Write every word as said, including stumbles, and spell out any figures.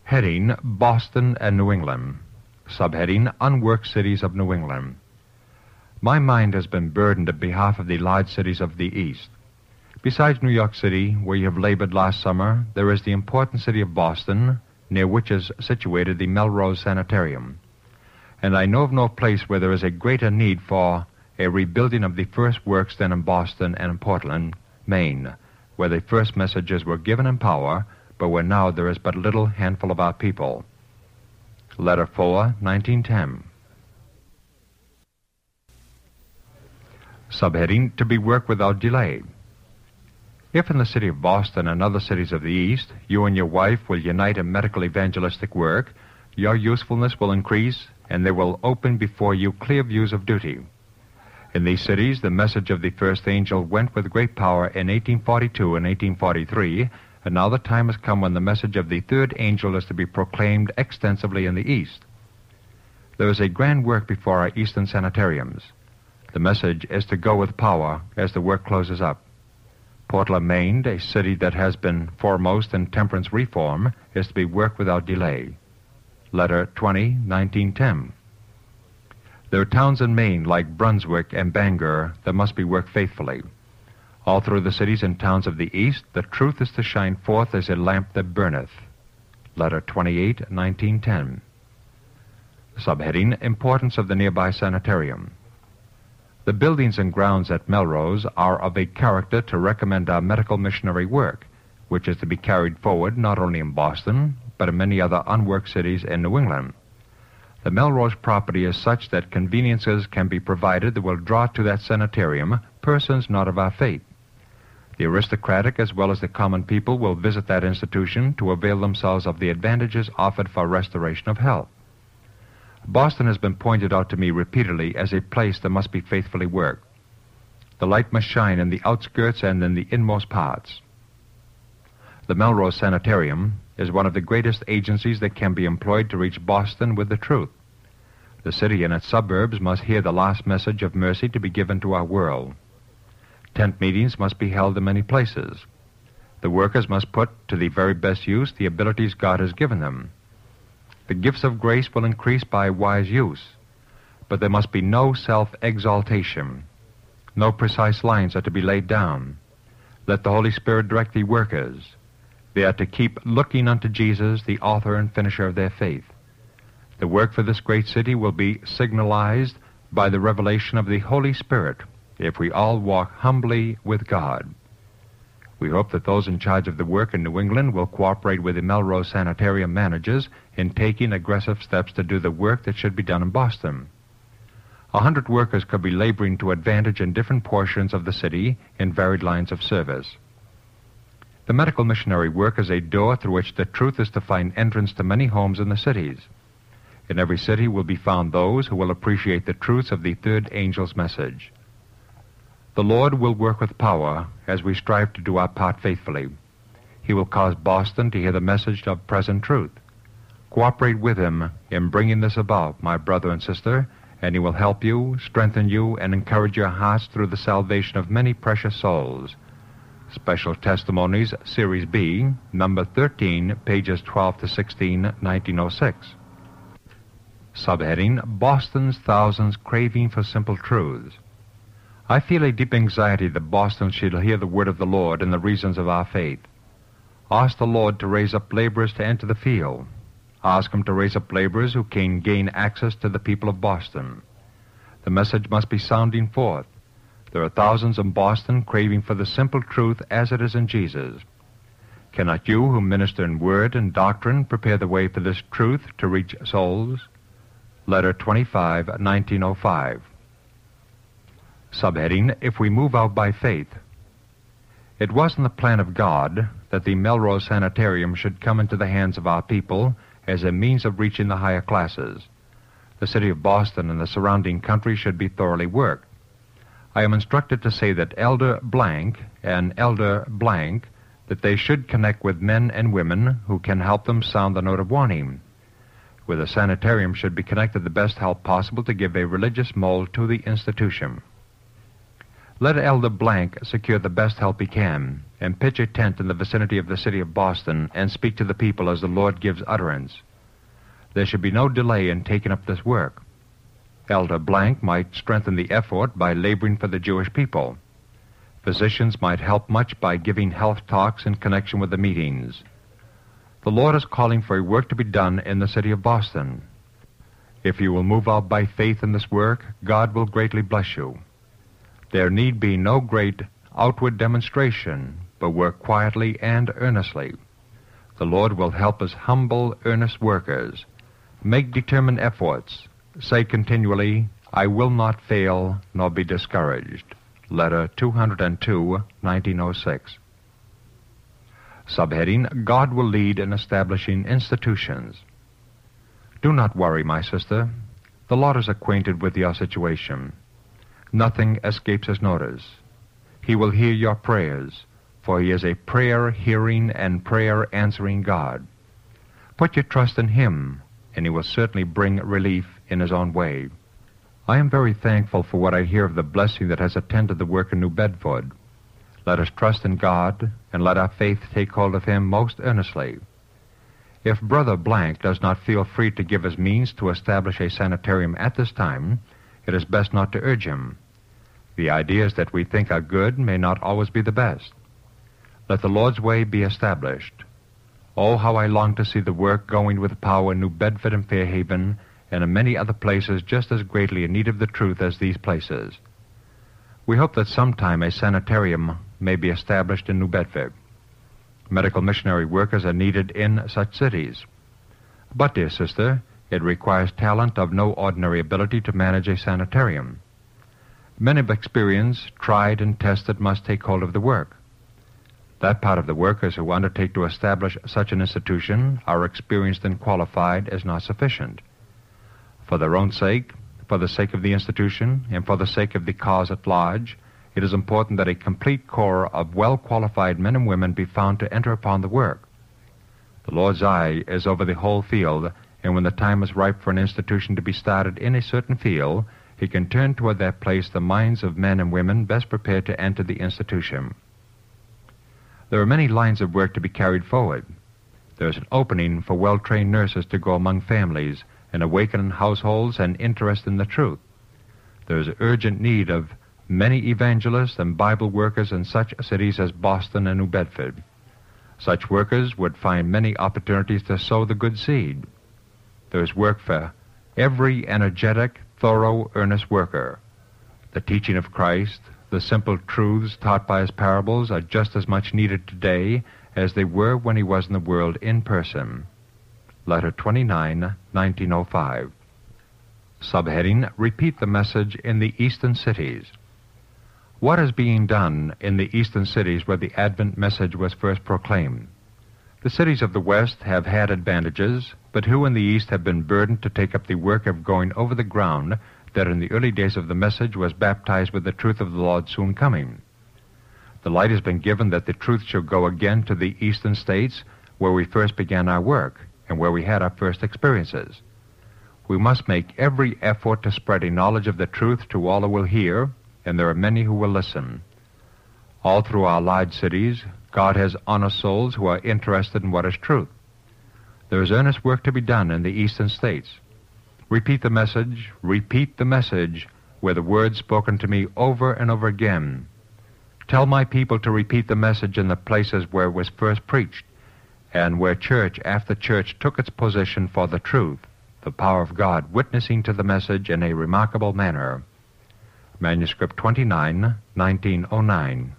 Heading, Boston and New England. Subheading, Unworked Cities of New England. My mind has been burdened on behalf of the large cities of the East. Besides New York City, where you have labored last summer, there is the important city of Boston, near which is situated the Melrose Sanitarium. And I know of no place where there is a greater need for a rebuilding of the first works than in Boston and in Portland, Maine, where the first messages were given in power, but where now there is but a little handful of our people. Letter four, nineteen ten. Subheading, To be worked without delay. If in the city of Boston and other cities of the East, you and your wife will unite in medical evangelistic work, your usefulness will increase, and there will open before you clear views of duty. In these cities, the message of the first angel went with great power in eighteen forty-two and eighteen forty-three, and now the time has come when the message of the third angel is to be proclaimed extensively in the East. There is a grand work before our Eastern sanitariums. The message is to go with power as the work closes up. Portland, Maine, a city that has been foremost in temperance reform, is to be worked without delay. Letter twenty, nineteen ten. There are towns in Maine like Brunswick and Bangor that must be worked faithfully. All through the cities and towns of the East, the truth is to shine forth as a lamp that burneth. Letter twenty-eight, nineteen ten. Subheading, Importance of the nearby sanitarium. The buildings and grounds at Melrose are of a character to recommend our medical missionary work, which is to be carried forward not only in Boston, but in many other unworked cities in New England. The Melrose property is such that conveniences can be provided that will draw to that sanitarium persons not of our faith. The aristocratic as well as the common people will visit that institution to avail themselves of the advantages offered for restoration of health. Boston has been pointed out to me repeatedly as a place that must be faithfully worked. The light must shine in the outskirts and in the inmost parts. The Melrose Sanitarium is one of the greatest agencies that can be employed to reach Boston with the truth. The city and its suburbs must hear the last message of mercy to be given to our world. Tent meetings must be held in many places. The workers must put to the very best use the abilities God has given them. The gifts of grace will increase by wise use, but there must be no self-exaltation. No precise lines are to be laid down. Let the Holy Spirit direct the workers. They are to keep looking unto Jesus, the author and finisher of their faith. The work for this great city will be signalized by the revelation of the Holy Spirit if we all walk humbly with God. We hope that those in charge of the work in New England will cooperate with the Melrose Sanitarium managers in taking aggressive steps to do the work that should be done in Boston. A hundred workers could be laboring to advantage in different portions of the city in varied lines of service. The medical missionary work is a door through which the truth is to find entrance to many homes in the cities. In every city will be found those who will appreciate the truths of the third angel's message. The Lord will work with power as we strive to do our part faithfully. He will cause Boston to hear the message of present truth. Cooperate with him in bringing this about, my brother and sister, and he will help you, strengthen you, and encourage your hearts through the salvation of many precious souls. Special Testimonies, Series B, number thirteen, pages twelve to sixteen, nineteen oh six. Subheading, Boston's Thousands Craving for Simple Truths. I feel a deep anxiety that Boston shall hear the word of the Lord and the reasons of our faith. Ask the Lord to raise up laborers to enter the field. Ask him to raise up laborers who can gain access to the people of Boston. The message must be sounding forth. There are thousands in Boston craving for the simple truth as it is in Jesus. Cannot you, who minister in word and doctrine, prepare the way for this truth to reach souls? Letter twenty-five, nineteen oh five. Subheading, If we move out by faith. It was in the plan of God that the Melrose Sanitarium should come into the hands of our people as a means of reaching the higher classes. The city of Boston and the surrounding country should be thoroughly worked. I am instructed to say that Elder Blank and Elder Blank, that they should connect with men and women who can help them sound the note of warning. With a sanitarium should be connected the best help possible to give a religious mold to the institution. Let Elder Blank secure the best help he can, and pitch a tent in the vicinity of the city of Boston and speak to the people as the Lord gives utterance. There should be no delay in taking up this work. Elder Blank might strengthen the effort by laboring for the Jewish people. Physicians might help much by giving health talks in connection with the meetings. The Lord is calling for a work to be done in the city of Boston. If you will move out by faith in this work, God will greatly bless you. There need be no great outward demonstration, but work quietly and earnestly. The Lord will help us humble, earnest workers. Make determined efforts. Say continually, I will not fail nor be discouraged. Letter two oh two, nineteen oh six. Subheading, God will lead in establishing institutions. Do not worry, my sister. The Lord is acquainted with your situation. Nothing escapes his notice. He will hear your prayers, for he is a prayer-hearing and prayer-answering God. Put your trust in him, and he will certainly bring relief in his own way. I am very thankful for what I hear of the blessing that has attended the work in New Bedford. Let us trust in God, and let our faith take hold of him most earnestly. If Brother Blank does not feel free to give his means to establish a sanitarium at this time, it is best not to urge him. The ideas that we think are good may not always be the best. Let the Lord's way be established. Oh, how I long to see the work going with power in New Bedford and Fairhaven, and in many other places just as greatly in need of the truth as these places. We hope that sometime a sanitarium may be established in New Bedford. Medical missionary workers are needed in such cities. But, dear sister, it requires talent of no ordinary ability to manage a sanitarium. Men of experience, tried and tested, must take hold of the work. That part of the workers who undertake to establish such an institution are experienced and qualified is not sufficient. For their own sake, for the sake of the institution, and for the sake of the cause at large, it is important that a complete corps of well-qualified men and women be found to enter upon the work. The Lord's eye is over the whole field, and when the time is ripe for an institution to be started in a certain field, he can turn toward that place the minds of men and women best prepared to enter the institution. There are many lines of work to be carried forward. There is an opening for well-trained nurses to go among families and awaken households and interest in the truth. There is urgent need of many evangelists and Bible workers in such cities as Boston and New Bedford. Such workers would find many opportunities to sow the good seed. There is work for every energetic, thorough, earnest worker. The teaching of Christ, the simple truths taught by his parables are just as much needed today as they were when he was in the world in person. Letter twenty-nine, nineteen oh five. Subheading, Repeat the Message in the Eastern Cities. What is being done in the eastern cities where the Advent message was first proclaimed? The cities of the West have had advantages, but who in the East have been burdened to take up the work of going over the ground that in the early days of the message was baptized with the truth of the Lord's soon coming? The light has been given that the truth shall go again to the eastern states where we first began our work and where we had our first experiences. We must make every effort to spread a knowledge of the truth to all who will hear, and there are many who will listen. All through our large cities, God has honest souls who are interested in what is truth. There is earnest work to be done in the eastern states. Repeat the message, repeat the message, were the words spoken to me over and over again. Tell my people to repeat the message in the places where it was first preached, and where church after church took its position for the truth, the power of God witnessing to the message in a remarkable manner. Manuscript twenty-nine, nineteen oh nine.